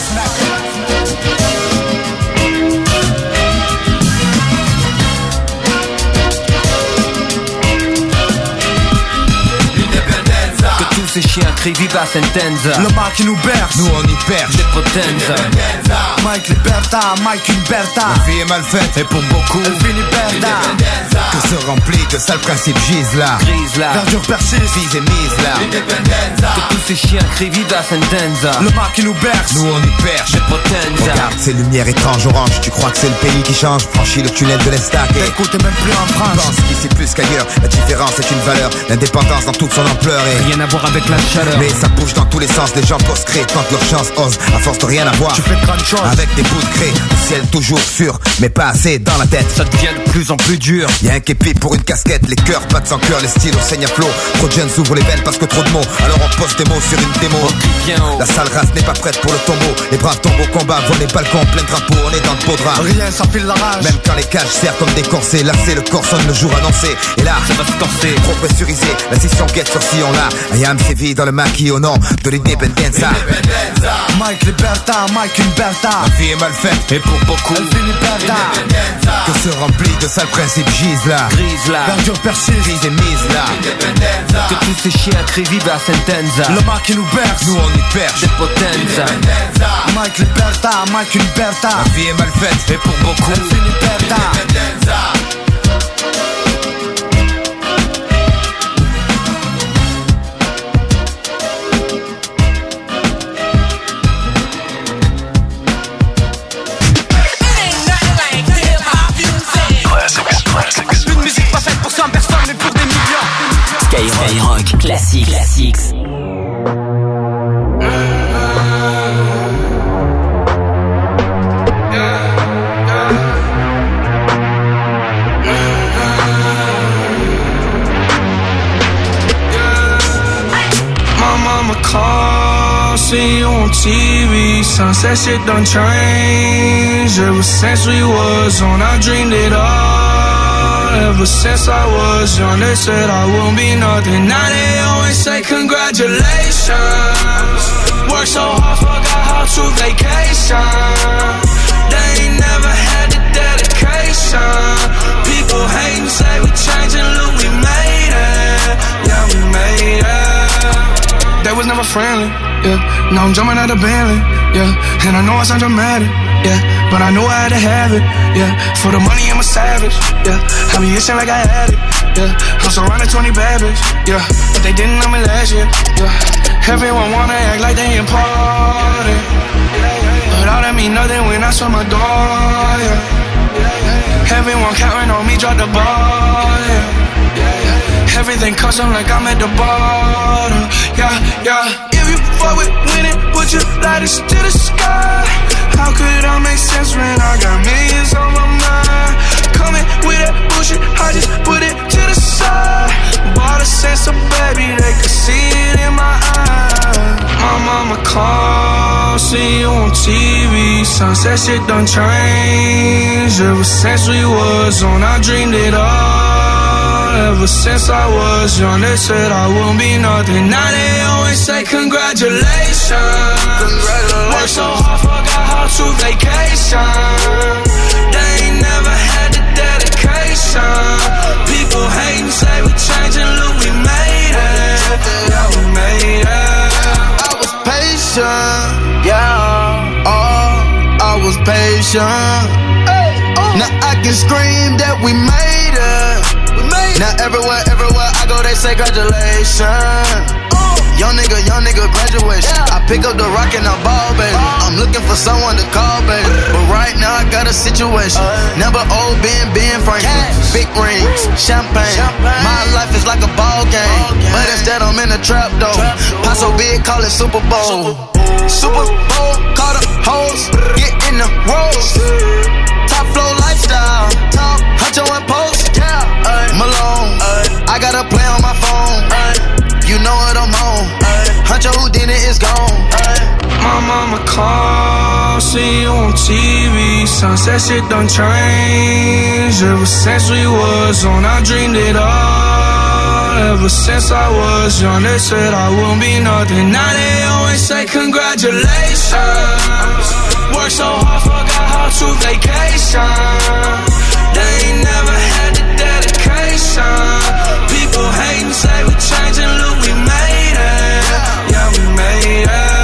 S17: Ces chiens crient viva sentenza.
S18: Le mal qui nous berce, nous on y perche.
S17: C'est potenza.
S18: Mike Liberta, Mike Umberta. La vie est mal faite, et pour beaucoup, elle finit perda. Que se remplit de sales principes gisent là.
S17: Grise là,
S18: verdure persiste, mise et mise là.
S17: Que tous ces chiens crient viva sentenza.
S18: Le mal qui nous berce, nous on y perche.
S17: C'est potenza.
S18: Regarde ces lumières étranges oranges, tu crois que c'est le pays qui change? Franchis le tunnel de l'Estac et écoute même plus en France. Pense qu'ici plus qu'ailleurs, la différence est une valeur. L'indépendance dans toute son ampleur et
S17: rien à voir avec la chaleur.
S18: Mais ça bouge dans tous les sens, les gens posent créer quand leur chance ose. À force de rien avoir, tu fais de grandes choses avec des bouts de craie. Le ciel toujours sûr, mais pas assez dans la tête.
S17: Ça devient de plus en plus dur.
S18: Y'a un képi pour une casquette, les cœurs battent sans cœur, les styles au saigne à flot. Trop de jeunes s'ouvrent les veines parce que trop de mots. Alors on pose des mots sur une démo. La sale race n'est pas prête pour le tombeau. Les braves tombent au combat, volent les balcons, plein de drapeaux, on est dans le beau drap. Rien, ça file la rage. Même quand les cages serrent comme des corsets, lacés, le corps sonne le jour annoncé. Et là,
S17: ça va se corser.
S18: Trop pressurisé, la scission guette sur sillon là. I am sévi dans le maquis au nom de l'independenza. Mike Liberta, Mike Umberta. La vie est mal faite,
S17: et pour beaucoup,
S18: elle finit perda. Que se remplit de sales principes gisent là.
S17: Grise là,
S18: verdure persiste, mise et mise là.
S17: Que tous ces chiens crient viva sentenza.
S18: Le mal qui nous berce, nous on y perche.
S17: C'est potenza.
S18: Mike Liberta, Mike Umberta. La vie est mal faite,
S17: et pour beaucoup,
S18: elle finit perda.
S3: Skyrock Classics. Classics.
S19: seen you on T V. Sunset shit done changed. Ever since we was on, I dreamed it all. Ever since I was young, they said I wouldn't be nothing. Now they always say congratulations. Worked so hard, forgot how to vacation. They ain't never had the dedication. People hating, say we changing, look, we made it. Yeah, we made it. They was never friendly, yeah. Now I'm jumping out of Bentley, yeah. And I know I sound dramatic, yeah. But I know I had to have it, yeah. For the money, I'm a savage, yeah. I be itching like I had it, yeah. I'm surrounded twenty bad bitches, yeah. But they didn't know me last year, yeah. Everyone wanna act like they important, but all that mean nothing when I saw my door, yeah. Everyone counting on me, drop the ball, yeah. Everything custom like I'm at the bottom, yeah, yeah. If you fuck with winning, put your lighters to the sky. How could I make sense when I got millions on my mind? Coming with that bullshit, I just put it to the side. Bought a sense of baby, they could see it in my eyes. My mama called, see you on T V. Sunset shit done changed. Ever since we was on, I dreamed it all. Ever since I was young, they said I wouldn't be nothing. Now they always say congratulations. Congratulations. Worked so hard, forgot how to vacation. They ain't never had the dedication. People hating, say we changing, look, we made it. Yeah, we made it.
S10: I was patient, yeah. Oh, I was patient. Hey, oh. Now I can scream that we made it. Now everywhere, everywhere I go, they say congratulations. Uh, young nigga, young nigga, graduation. Yeah. I pick up the rock and I ball, baby. Uh, I'm looking for someone to call, baby. But right now I got a situation. Uh, Never old Ben, Ben Franklin. Cash. Big rings, champagne. champagne. My life is like a ball game, ball game. But instead I'm in a trap though. Pot so big, call it Super Bowl. Super Bowl, call the hoes, get in the rolls. Top flow lifestyle, top huncho and post. Yeah. Malone, uh, I got a play on my phone, uh, you know what I'm on, uh, Huncho Houdini is gone, uh.
S19: My mama called, see you on T V. Sunset shit done changed. Ever since we was on, I dreamed it all. Ever since I was young, they said I wouldn't be nothing. Now they always say congratulations. Worked so hard, forgot how to vacation. They ain't never had the dedication. People hating, say we changing, look, we made it. Yeah, we made it.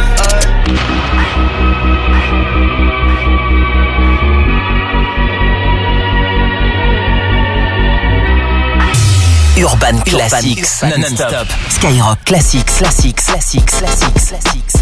S3: Urban Classics, non-stop. Skyrock Classics, Classics, Classics, Classics, Classics.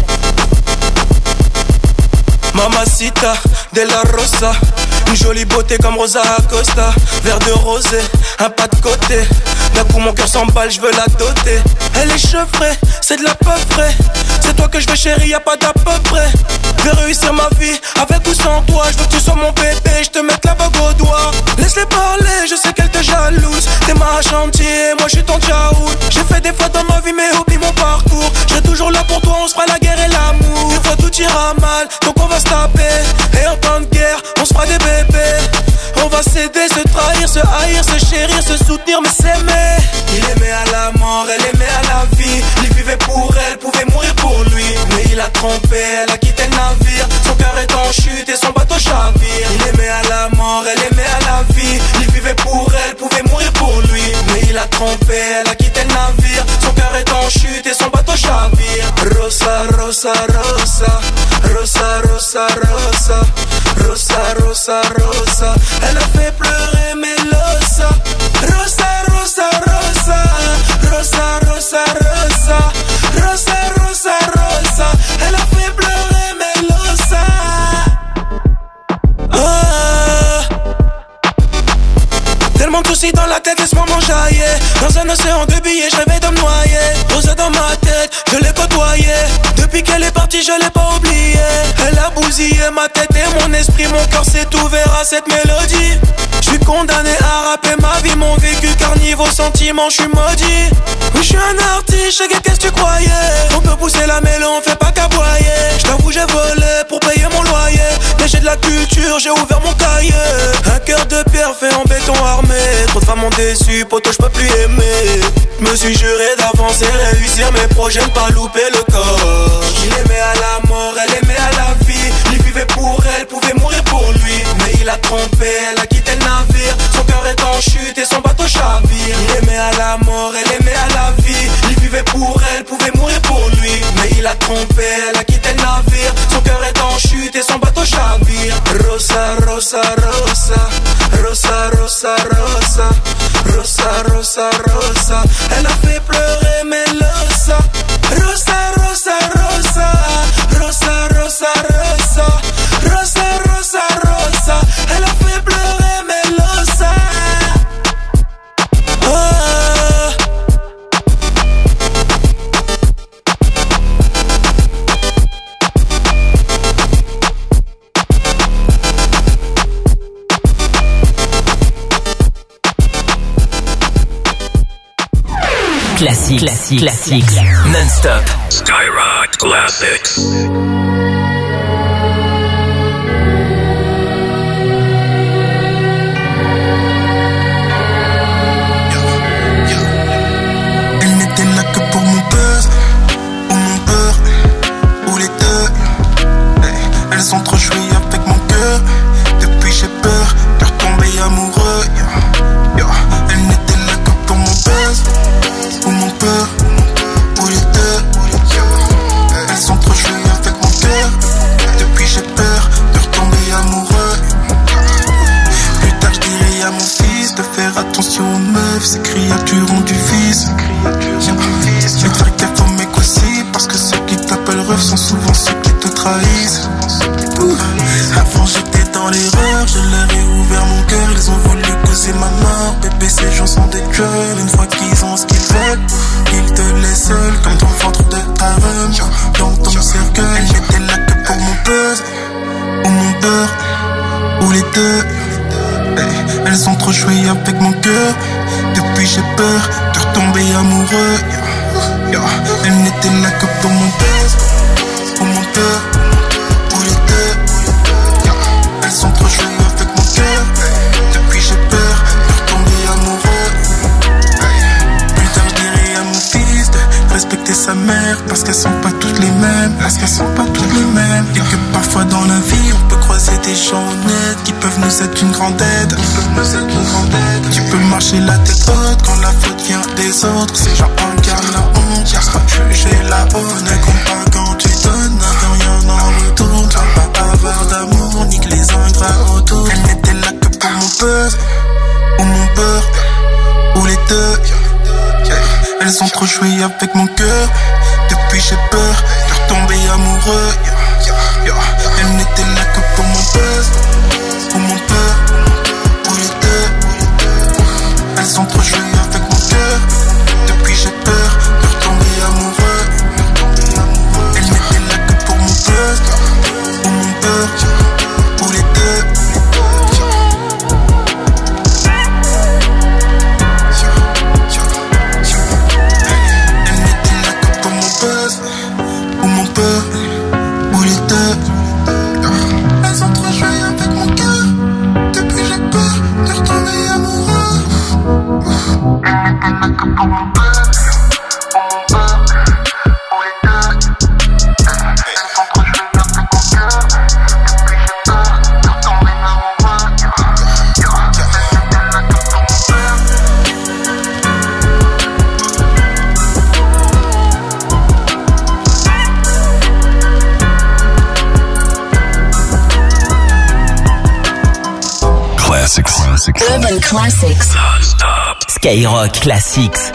S20: Mamacita de la Rosa, une jolie beauté comme Rosa Acosta. Verre de rosé, un pas de côté. D'un coup mon cœur s'emballe, je veux la doter. Elle est chevrée, c'est de la peu près. C'est toi que je veux chérie, y'a pas d'à peu près. Je vais réussir ma vie, avec ou sans toi. Je veux que tu sois mon bébé, je te mette la bague au doigt. Laisse-les parler, je sais qu'elle te jalouse. T'es ma chantier, moi je suis ton tchaout. J'ai fait des fois dans ma vie mais oublie mon parcours. Je serai toujours là pour toi, on se fera la guerre et l'amour. Des fois tout ira mal, donc on va se taper. Et en temps de guerre, on se fera des bébés. On va s'aider, se trahir, se haïr, se chérir, se soutenir, mais s'aimer. Il aimait à la mort, elle aimait à la vie. Il vivait pour elle, pouvait mourir pour lui. Mais il a trompé, elle a quitté le navire. Son cœur est en chute et son bateau chavire. Il aimait à la mort, elle aimait à la vie. Il vivait pour elle, pouvait mourir pour lui. Mais il a trompé, elle a quitté le navire. Son cœur est en chute et son bateau chavire. Rosa, Rosa, Rosa, Rosa, Rosa, Rosa, Rosa, Rosa, Rosa. Elle a fait pleurer Melosa. Rosa, Rosa, Rosa, Rosa, Rosa, Rosa, Rosa, Rosa, Rosa. Elle a fait pleurer Melosa. Ah. Tellement de soucis dans la tête, laisse-moi m'enjailler. Dans un océan de billets, je rêvais de me noyer. Rosa dans ma tête, je l'ai côtoyée. Depuis qu'elle est partie, je l'ai pas oubliée. Elle a bousillé ma tête et mon esprit. Mon cœur s'est ouvert à cette mélodie. Je suis condamné à rapper ma vie, mon vécu, car niveau sentiment, je suis maudit. Oui, je suis un artiste, chérie, qu'est-ce que tu croyais? On peut pousser la mêlée, on fait pas qu'aboyer. J't'avoue, j'ai volé pour payer mon loyer. Mais j'ai de la culture, j'ai ouvert mon cahier. Un cœur de pierre fait en béton armé. Trop de femmes m'ont déçu, poto, j'peux plus aimer. Me suis juré d'avancer, réussir mes projets, ne pas louper le corps. Il aimait à la mort, elle aimait à la vie. Il vivait pour elle, pouvait mourir pour lui. Mais il a trompé, elle a quitté le navire. Son cœur est en chute et son bateau chavire. Il aimait à la mort, elle aimait à la vie. Il vivait pour elle, pouvait mourir pour lui. Mais il a trompé, elle a quitté le navire. Son cœur est en chute et son bateau chavire. Rosa, Rosa, Rosa, Rosa, Rosa, Rosa, Rosa, Rosa, Rosa. Elle a fait pleurer Melosa. Rosa, Rosa, Rosa, Rosa, Rosa, Rosa, Rosa, Rosa, Rosa. Elle a fait pleurer Melosa. Oh.
S3: Classique, classique, classique, non-stop.
S21: Skyrock Classics.
S22: Elle n'était là que pour mon buzz, ou mon peur, ou les deux. Elles ont trop joué avec mon cœur. Depuis j'ai peur de retomber amoureux. Elle n'était là que pour mon buzz, ou mon peur, ou les deux. Elles ont trop joué avec mon cœur. Depuis j'ai peur de retomber amoureux. Plus tard je dirai à mon fils de faire attention aux meufs, ces créatures ont du vice. Mais de faire gaffe aux mecs aussi, parce que ceux qui t'appellent ref sont souvent ceux qui te trahissent. Avant j'étais dans l'erreur, je leur ai ouvert mon cœur. Ils ont voulu causer ma mort. Bébé, ces gens sont des tueurs. Une fois qu'ils ont ce qu'ils veulent, ils te laissent seul comme ton ventre de ta rhum. Dans ton cercueil, j'étais là que pour mon buzz, ou mon beurre, ou les deux. Elles ont trop joué avec mon cœur. Depuis j'ai peur de retomber amoureux. Elles n'étaient là que pour mon buzz, ou mon beurre, ou les deux. Elles ont trop joué avec mon cœur. Depuis j'ai peur de retomber amoureux. Plus tard je dirai à mon fils de respecter sa mère, parce qu'elles sont pas toutes les mêmes, parce qu'elles sont pas toutes les mêmes. Et que parfois dans la vie on peut croiser des gens honnêtes qui peuvent nous être une grande aide. Tu peux marcher la tête haute quand la faute vient des autres. Ces gens incarnent la honte, y'a pas juger la honte. Ne compte pas quand tu donnes, n'attends rien en retour. Tu vas pas avoir d'amour, nique les ingrats autour. Elle n'était là que pour mon buzz, ou mon beurre, ou les deux. Elles ont trop joué avec mon cœur. Depuis j'ai peur de retomber amoureux. Elle n'était là que pour mon buzz, ou mon peur, ou les deux. Elles ont trop joué avec mon cœur. Depuis j'ai peur de retomber amoureux. Elle n'était là que pour mon buzz, ou mon peur, ou les deux. Elle n'était là que pour mon buzz, ou mon peur, ou les deux. Elles ont trop joué avec mon cœur. Depuis j'ai peur de retomber amoureux. Elle n'était là que pour mon buzz, ou mon peur, ou les deux. Elles ont trop joué avec mon cœur. Depuis j'ai peur de retomber amoureux. Elle n'était là que pour mon
S3: Classics. Urban Classics. Non-stop. Skyrock Classics.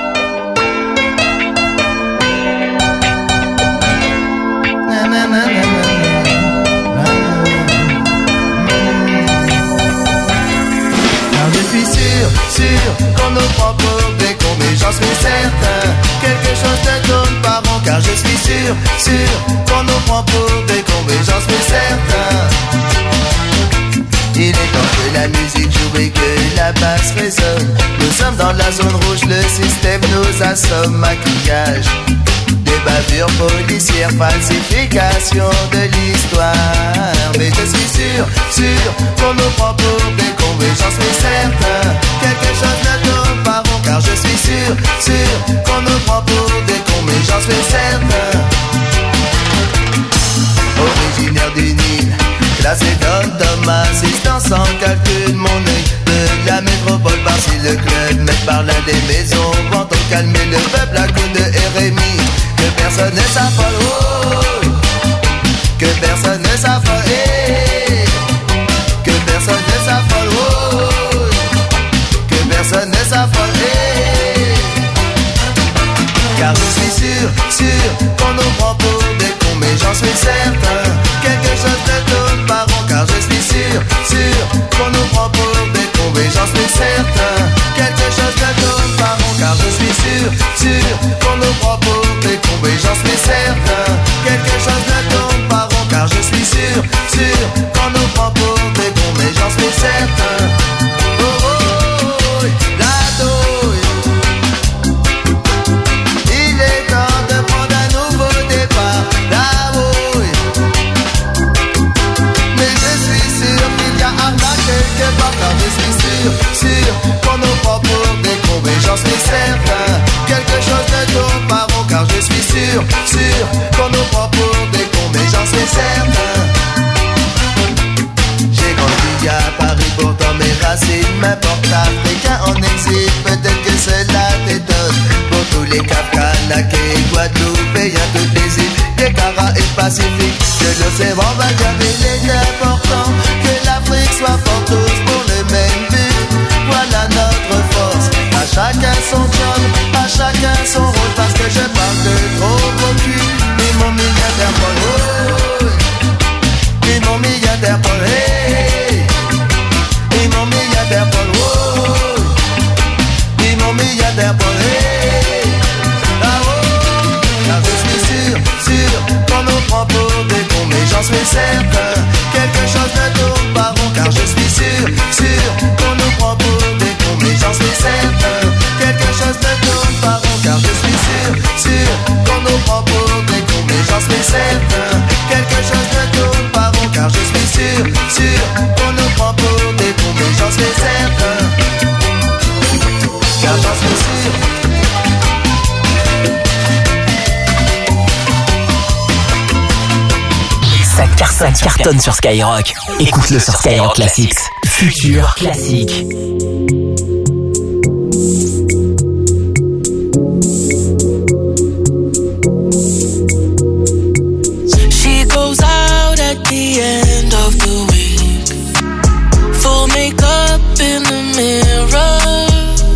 S23: Car je suis sûr, sûr qu'on nous prend pour des cons, mais j'en suis certain. Quelque chose ne tourne pas rond, car je suis sûr, sûr qu'on nous prend pour des cons, mais j'en suis certain. Il est temps que la musique joue et que la basse gaz résonne. Nous sommes dans la zone rouge, le système nous assomme. Maquillage, des bavures policières, falsification de l'histoire. Mais je suis sûr, sûr qu'on nous prend pour des cons. Mais j'en suis certain, quelque chose ne tourne pas rond. Car je suis sûr, sûr qu'on nous prend pour des cons. Mais j'en suis certain. Originaire du Nil, classé dans Thomas, assistant sans calcul, mon œil de la métropole. Par-ci le club, mais par l'un des maisons, vont calmer le peuple à coup de R M I. Que personne ne s'affole, oh, que personne ne s'affole, eh, que personne ne s'affole, oh, que personne ne s'affole, eh. Car je suis sûr, sûr qu'on nous prend pour des cons. Mais j'en suis certain, quelque chose ne tourne pas rond. Car je suis sûr, sûr qu'on nous prend pour des cons. Mais j'en suis certain, quelque chose ne tourne pas rond. Car je suis sûr, sûr qu'on nous prend pour des cons. Mais j'en suis certain, quelque chose ne tourne pas rond. Car je suis sûr, sûr qu'on nous prend pour des cons. Mais j'en suis certain. Oh oh oh, oh la douille. Il est temps de prendre un nouveau départ. La bouille. Mais je suis sûr qu'il y a arnaque quelque part. Car je suis sûr, sûr qu'on nous prend pour des cons. Mais j'en suis certain, quelque chose ne tourne pas rond. Car je suis sûr, sûr qu'on nous prend pour des cons. Mais j'en suis certain. J'ai grandi à Paris, pourtant mes racines m'importent. Africain en exil, peut-être que cela t'étonne. Pour tous les Cap Canaqués, Guadeloupéens, toutes les îles des Caraïbes Pacifiques, que l'océan va jamais. Il est important que l'Afrique soit forte, tous pour le même but. Voilà notre force. À chacun son job, à chacun son rôle. Parce que je parle de trop beau cul. Et mon milliardaire Paul, oh, et mon milliardaire Paul, hey. Et mon milliardaire Paul, oh, et mon milliardaire Paul, hey. Ah oh, car je suis sûr, sûr qu'on nous prend pour des cons. Mais j'en suis certain, quelque chose ne tourne pas rond. Car je suis sûr, sûr qu'on nous prend pour des cons. Mais j'en suis certain, quelque chose ne tourne pas rond. Car je suis sûr, sûr qu'on nous prend pour des cons. Mais j'en suis certain, quelque chose ne tourne pas rond. Car je suis sûr, sûr qu'on nous prend pour des cons. Mais j'en suis certain, car j'en suis sûr.
S3: Ça cartonne, ça cartonne sur Skyrock. Écoute-le sur Skyrock Classics. Futur classique.
S16: She goes out at the end of the week, full makeup in the mirror,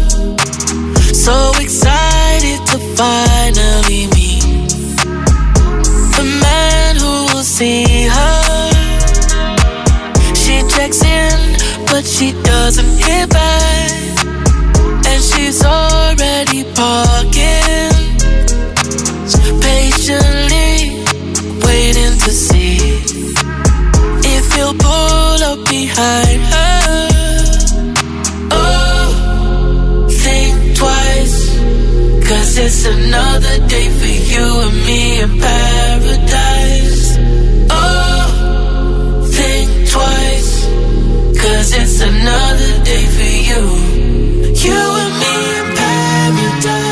S16: so excited to finally meet the man who will see her. She checks in, but she doesn't hit back, and she's already parking, patiently waiting to see if he'll pull up behind her. Oh, think twice, cause it's another day for you and me in paradise. Oh, think twice, cause it's another day for you, you and me in paradise.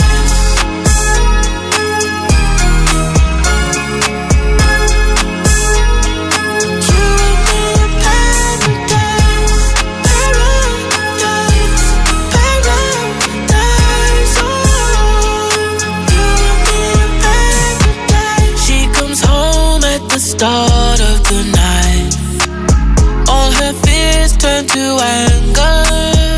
S16: Start of the night, all her fears turn to anger.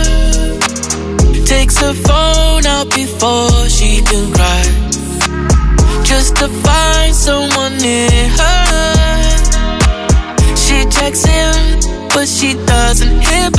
S16: Takes her phone out before she can cry, just to find someone near her. She checks in, but she doesn't hear